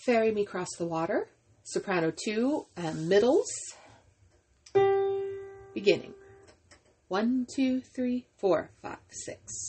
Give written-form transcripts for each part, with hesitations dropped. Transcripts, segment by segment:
Ferry Me Across the Water, soprano 2, and middles. Beginning. 1, 2, 3, 4, 5, 6.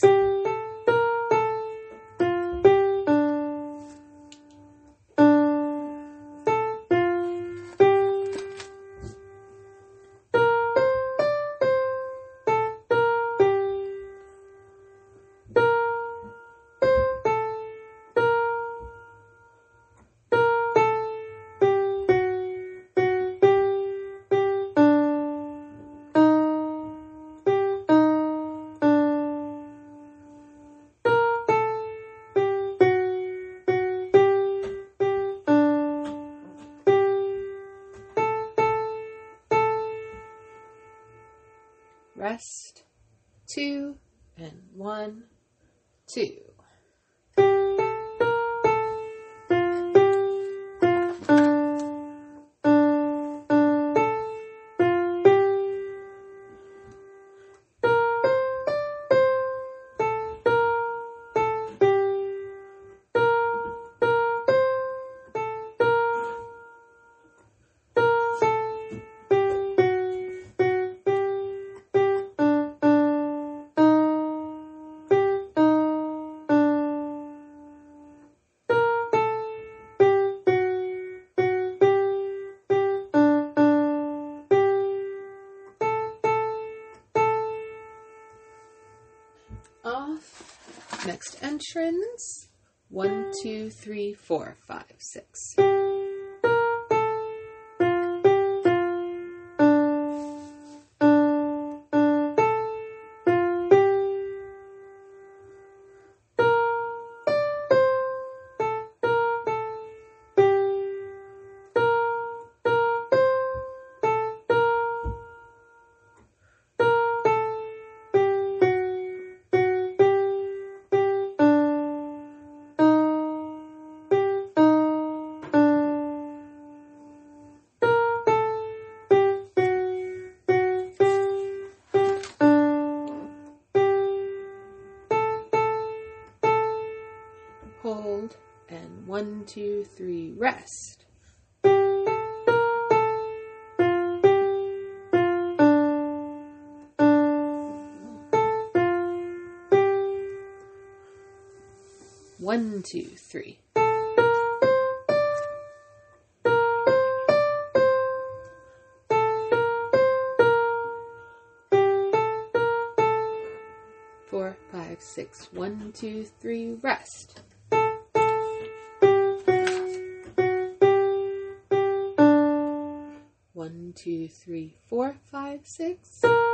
Rest, 2, and 1, 2. Off. Next entrance. 1, 2, 3, 4, 5, 6. Hold, and 1, 2, 3, rest. One, 2, 3. Four, 5, 6. 1, 2, 3, rest. 1, 2, 3, 4, 5, 6.